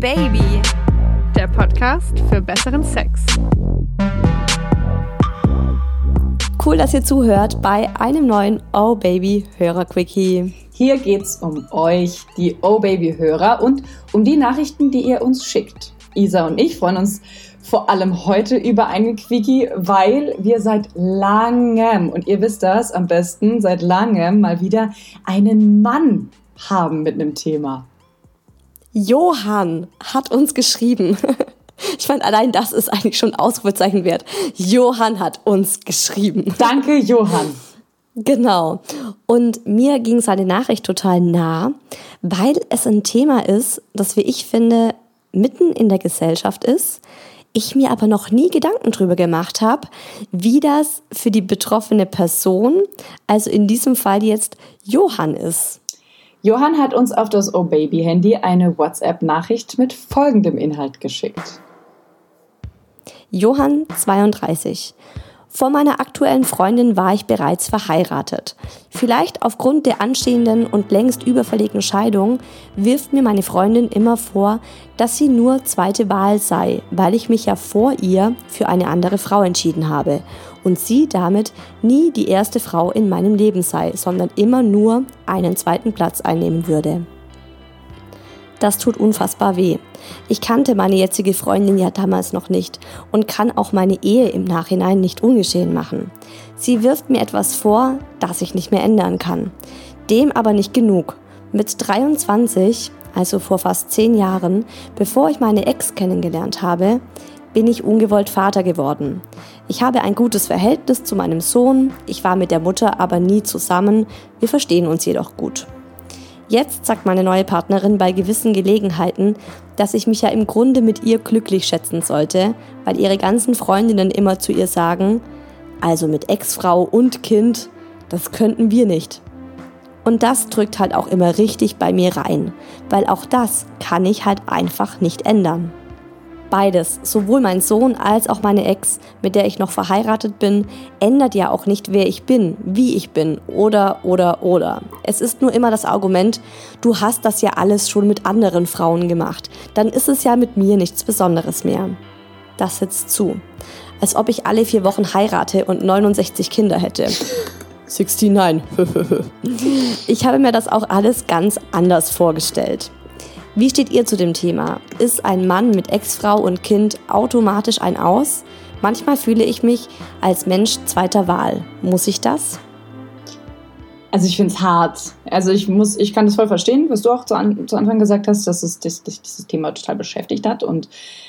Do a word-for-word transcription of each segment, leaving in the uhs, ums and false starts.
Baby, der Podcast für besseren Sex. Cool, dass ihr zuhört bei einem neuen Oh Baby Hörer-Quickie. Hier geht's um euch, die Oh Baby Hörer, und um die Nachrichten, die ihr uns schickt. Isa und ich freuen uns vor allem heute über einen Quickie, weil wir seit langem, und ihr wisst das am besten, seit langem mal wieder einen Mann haben mit einem Thema. Johann hat uns geschrieben. Ich meine, allein das ist eigentlich schon Ausrufezeichen wert. Johann hat uns geschrieben. Danke, Johann. Genau. Und mir ging seine Nachricht total nah, weil es ein Thema ist, das, wie ich finde, mitten in der Gesellschaft ist, ich mir aber noch nie Gedanken drüber gemacht habe, wie das für die betroffene Person, also in diesem Fall jetzt Johann, ist. Johann hat uns auf das Oh Baby Handy eine WhatsApp-Nachricht mit folgendem Inhalt geschickt. Johann, zweiunddreißig. Vor meiner aktuellen Freundin war ich bereits verheiratet. Vielleicht aufgrund der anstehenden und längst überfälligen Scheidung wirft mir meine Freundin immer vor, dass sie nur zweite Wahl sei, weil ich mich ja vor ihr für eine andere Frau entschieden habe und sie damit nie die erste Frau in meinem Leben sei, sondern immer nur einen zweiten Platz einnehmen würde. Das tut unfassbar weh. Ich kannte meine jetzige Freundin ja damals noch nicht und kann auch meine Ehe im Nachhinein nicht ungeschehen machen. Sie wirft mir etwas vor, das ich nicht mehr ändern kann. Dem aber nicht genug. Mit dreiundzwanzig, also vor fast zehn Jahren, bevor ich meine Ex kennengelernt habe, bin ich ungewollt Vater geworden. Ich habe ein gutes Verhältnis zu meinem Sohn, ich war mit der Mutter aber nie zusammen, wir verstehen uns jedoch gut. Jetzt sagt meine neue Partnerin bei gewissen Gelegenheiten, dass ich mich ja im Grunde mit ihr glücklich schätzen sollte, weil ihre ganzen Freundinnen immer zu ihr sagen, also mit Ex-Frau und Kind, das könnten wir nicht. Und das drückt halt auch immer richtig bei mir rein, weil auch das kann ich halt einfach nicht ändern. Beides, sowohl mein Sohn als auch meine Ex, mit der ich noch verheiratet bin, ändert ja auch nicht, wer ich bin, wie ich bin oder, oder, oder. Es ist nur immer das Argument, du hast das ja alles schon mit anderen Frauen gemacht, dann ist es ja mit mir nichts Besonderes mehr. Das sitzt zu. Als ob ich alle vier Wochen heirate und neunundsechzig Kinder hätte. neunundsechzig. Ich habe mir das auch alles ganz anders vorgestellt. Wie steht ihr zu dem Thema? Ist ein Mann mit Ex-Frau und Kind automatisch ein Aus? Manchmal fühle ich mich als Mensch zweiter Wahl. Muss ich das? Also ich finde es hart. Also ich muss, ich kann das voll verstehen, was du auch zu, an, zu Anfang gesagt hast, dass es das, das, dieses Thema total beschäftigt hat. Und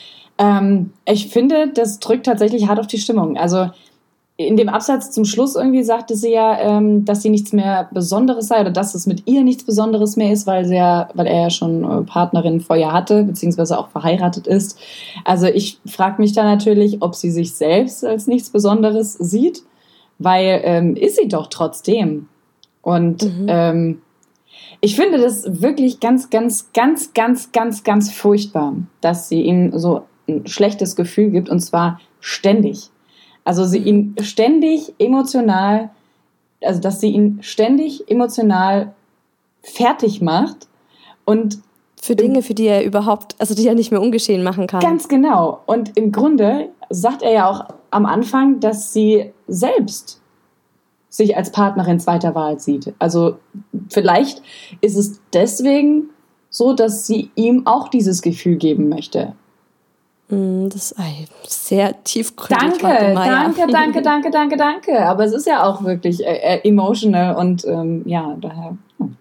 ähm, ich finde, das drückt tatsächlich hart auf die Stimmung. Also in dem Absatz zum Schluss irgendwie sagte sie ja, ähm, dass sie nichts mehr Besonderes sei oder dass es mit ihr nichts Besonderes mehr ist, weil, sie ja, weil er ja schon äh, Partnerin vorher hatte, beziehungsweise auch verheiratet ist. Also ich frage mich da natürlich, ob sie sich selbst als nichts Besonderes sieht, weil ähm, ist sie doch trotzdem. Und mhm. ähm, ich finde das wirklich ganz, ganz, ganz, ganz, ganz, ganz furchtbar, dass sie ihm so ein schlechtes Gefühl gibt, und zwar ständig. Also sie ihn ständig emotional, also dass sie ihn ständig emotional fertig macht und für Dinge, für die er überhaupt, also die er nicht mehr ungeschehen machen kann. Ganz genau. Und im Grunde sagt er ja auch am Anfang, dass sie selbst sich als Partnerin zweiter Wahl sieht. Also vielleicht ist es deswegen so, dass sie ihm auch dieses Gefühl geben möchte. Das ist sehr tiefgründig. Danke, danke, danke, danke, danke, danke. Aber es ist ja auch wirklich äh, emotional und ähm, ja, daher. Hm.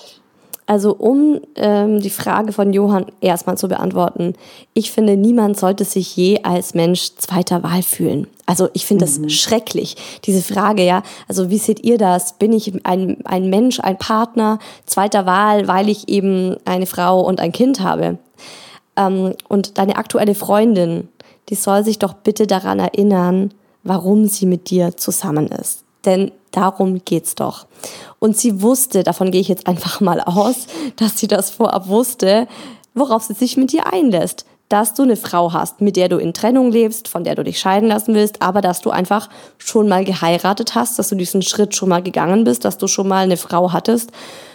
Also um ähm, die Frage von Johann erstmal zu beantworten, ich finde, niemand sollte sich je als Mensch zweiter Wahl fühlen. Also ich finde das mhm. schrecklich, diese Frage, ja. Also wie seht ihr das? Bin ich ein, ein Mensch, ein Partner zweiter Wahl, weil ich eben eine Frau und ein Kind habe? Ähm, und deine aktuelle Freundin, die soll sich doch bitte daran erinnern, warum sie mit dir zusammen ist. Denn darum geht's doch. Und sie wusste, davon gehe ich jetzt einfach mal aus, dass sie das vorab wusste, worauf sie sich mit dir einlässt. Dass du eine Frau hast, mit der du in Trennung lebst, von der du dich scheiden lassen willst, aber dass du einfach schon mal geheiratet hast, dass du diesen Schritt schon mal gegangen bist, dass du schon mal eine Frau hattest,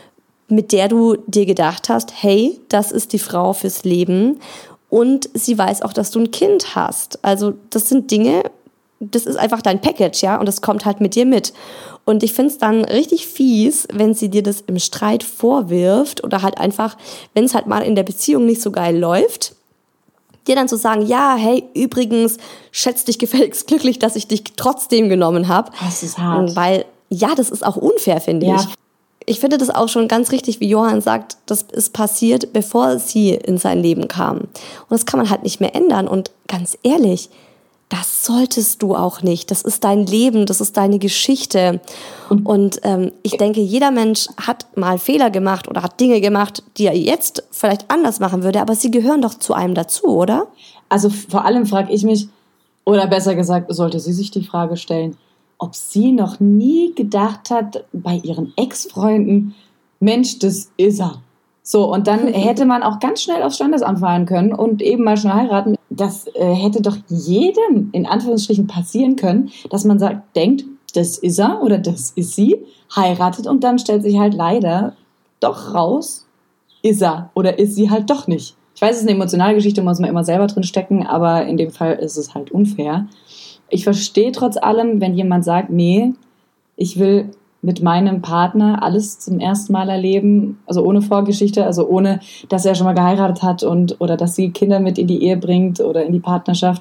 mit der du dir gedacht hast, hey, das ist die Frau fürs Leben. Und sie weiß auch, dass du ein Kind hast. Also das sind Dinge, das ist einfach dein Package, ja, und das kommt halt mit dir mit. Und ich finde es dann richtig fies, wenn sie dir das im Streit vorwirft oder halt einfach, wenn es halt mal in der Beziehung nicht so geil läuft, dir dann zu sagen, ja, hey, übrigens, schätz dich gefälligst glücklich, dass ich dich trotzdem genommen habe. Das ist hart. Weil, ja, das ist auch unfair, finde Ja. ich. Ich finde das auch schon ganz richtig, wie Johann sagt, das ist passiert, bevor sie in sein Leben kam. Und das kann man halt nicht mehr ändern. Und ganz ehrlich, das solltest du auch nicht. Das ist dein Leben, das ist deine Geschichte. Und, und ähm, ich denke, jeder Mensch hat mal Fehler gemacht oder hat Dinge gemacht, die er jetzt vielleicht anders machen würde, aber sie gehören doch zu einem dazu, oder? Also vor allem frage ich mich, oder besser gesagt, sollte sie sich die Frage stellen, ob sie noch nie gedacht hat bei ihren Ex-Freunden, Mensch, das ist er. So, und dann hätte man auch ganz schnell aufs Standesamt fahren können und eben mal schnell heiraten. Das äh, hätte doch jedem in Anführungsstrichen passieren können, dass man sagt, denkt, das ist er oder das ist sie, heiratet und dann stellt sich halt leider doch raus, ist er oder ist sie halt doch nicht. Ich weiß, es ist eine emotionale Geschichte, muss man immer selber drin stecken, aber in dem Fall ist es halt unfair. Ich verstehe trotz allem, wenn jemand sagt, nee, ich will mit meinem Partner alles zum ersten Mal erleben, also ohne Vorgeschichte, also ohne, dass er schon mal geheiratet hat und oder dass sie Kinder mit in die Ehe bringt oder in die Partnerschaft.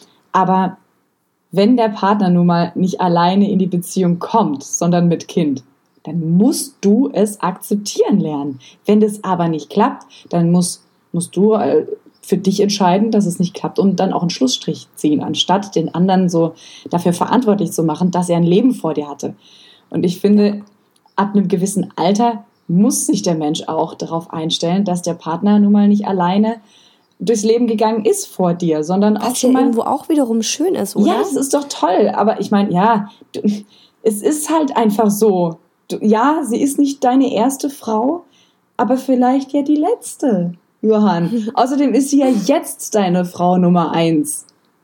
Aber wenn der Partner nun mal nicht alleine in die Beziehung kommt, sondern mit Kind, dann musst du es akzeptieren lernen. Wenn das aber nicht klappt, dann musst, musst du für dich entscheiden, dass es nicht klappt und dann auch einen Schlussstrich ziehen, anstatt den anderen so dafür verantwortlich zu machen, dass er ein Leben vor dir hatte. Und ich finde, ab einem gewissen Alter muss sich der Mensch auch darauf einstellen, dass der Partner nun mal nicht alleine durchs Leben gegangen ist vor dir, sondern auch Was schon ja mal irgendwo auch wiederum schön ist, oder? Ja, das ist doch toll. Aber ich meine, ja, du, es ist halt einfach so. Du, ja, sie ist nicht deine erste Frau, aber vielleicht ja die letzte, Johann. Außerdem ist sie ja jetzt deine Frau Nummer eins.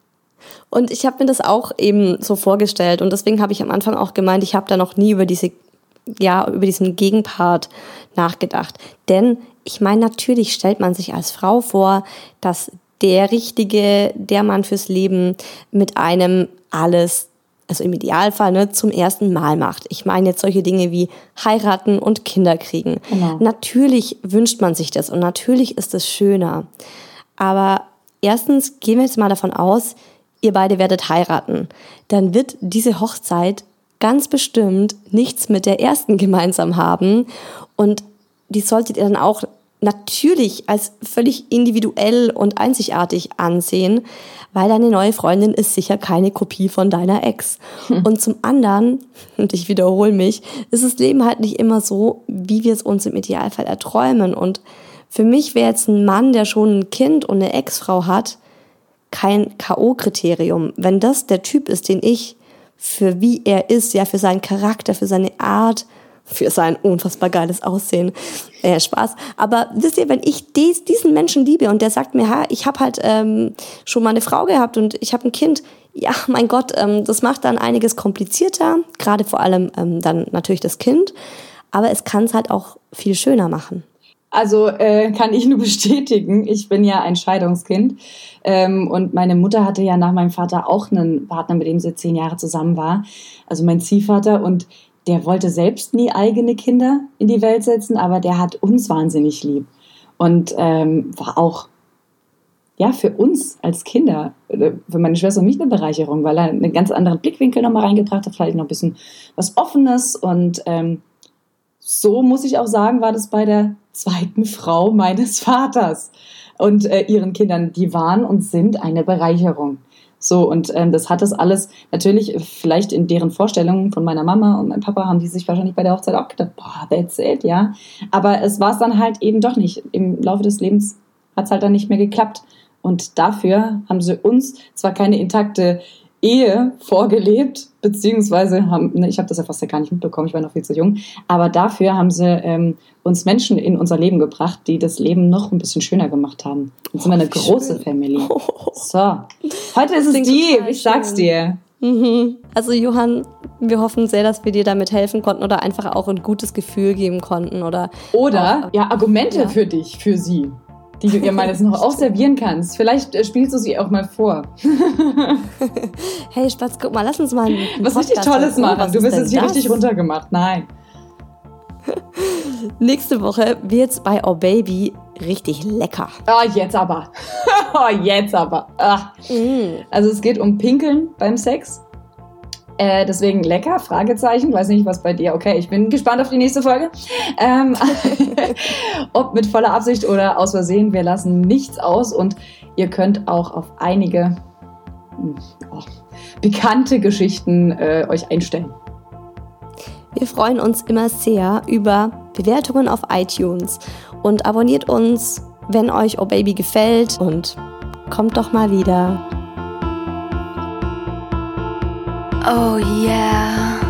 Und ich habe mir das auch eben so vorgestellt und deswegen habe ich am Anfang auch gemeint, ich habe da noch nie über diese, ja, über diesen Gegenpart nachgedacht. Denn ich meine, natürlich stellt man sich als Frau vor, dass der Richtige, der Mann fürs Leben mit einem alles, also im Idealfall, ne, zum ersten Mal macht. Ich meine jetzt solche Dinge wie heiraten und Kinder kriegen. Genau. Natürlich wünscht man sich das und natürlich ist es schöner. Aber erstens gehen wir jetzt mal davon aus, ihr beide werdet heiraten. Dann wird diese Hochzeit ganz bestimmt nichts mit der ersten gemeinsam haben und die solltet ihr dann auch natürlich als völlig individuell und einzigartig ansehen, weil deine neue Freundin ist sicher keine Kopie von deiner Ex. Hm. Und zum anderen, und ich wiederhole mich, ist das Leben halt nicht immer so, wie wir es uns im Idealfall erträumen. Und für mich wäre jetzt ein Mann, der schon ein Kind und eine Ex-Frau hat, kein K O-Kriterium. Wenn das der Typ ist, den ich für wie er ist, ja, für seinen Charakter, für seine Art, für sein unfassbar geiles Aussehen, äh, Spaß. Aber wisst ihr, wenn ich dies, diesen Menschen liebe und der sagt mir, ha, ich habe halt ähm, schon mal eine Frau gehabt und ich habe ein Kind, ja, mein Gott, ähm, das macht dann einiges komplizierter, gerade vor allem ähm, dann natürlich das Kind, aber es kann es halt auch viel schöner machen. Also äh, kann ich nur bestätigen, ich bin ja ein Scheidungskind ähm, und meine Mutter hatte ja nach meinem Vater auch einen Partner, mit dem sie zehn Jahre zusammen war, also mein Ziehvater, und der wollte selbst nie eigene Kinder in die Welt setzen, aber der hat uns wahnsinnig lieb und ähm, war auch ja für uns als Kinder, für meine Schwester und mich eine Bereicherung, weil er einen ganz anderen Blickwinkel nochmal reingebracht hat, vielleicht noch ein bisschen was Offenes und ähm, so muss ich auch sagen, war das bei der zweiten Frau meines Vaters und äh, ihren Kindern. Die waren und sind eine Bereicherung. So, und ähm, das hat das alles natürlich vielleicht in deren Vorstellungen von meiner Mama und meinem Papa haben die sich wahrscheinlich bei der Hochzeit auch gedacht, boah, that's it, ja. Aber es war es dann halt eben doch nicht. Im Laufe des Lebens hat es halt dann nicht mehr geklappt. Und dafür haben sie uns zwar keine intakte Ehe vorgelebt, beziehungsweise haben, ne, ich habe das ja fast ja gar nicht mitbekommen, ich war noch viel zu jung, aber dafür haben sie ähm, uns Menschen in unser Leben gebracht, die das Leben noch ein bisschen schöner gemacht haben. Und sind wir eine große Family. So, heute ist es deep, ich sag's dir. Mhm. Also Johann, wir hoffen sehr, dass wir dir damit helfen konnten oder einfach auch ein gutes Gefühl geben konnten. Oder, oder auch, ja, Argumente ja. für dich, für sie, die du ihr mal jetzt noch auch servieren kannst. Vielleicht äh, spielst du sie auch mal vor. Hey Spatz, guck mal, lass uns mal einen Was richtig Tolles machen. Du wirst jetzt hier richtig runtergemacht. Nein. Nächste Woche wird's bei Oh Baby richtig lecker. Ah, jetzt aber. Oh, jetzt aber. Ach. Mm. Also es geht um Pinkeln beim Sex. Äh, deswegen lecker, Fragezeichen. Weiß nicht, was bei dir. Okay, ich bin gespannt auf die nächste Folge. Ähm, ob mit voller Absicht oder aus Versehen, wir lassen nichts aus. Und ihr könnt auch auf einige oh, pikante Geschichten äh, euch einstellen. Wir freuen uns immer sehr über Bewertungen auf iTunes und abonniert uns, wenn euch Oh Baby gefällt, und kommt doch mal wieder. Oh yeah.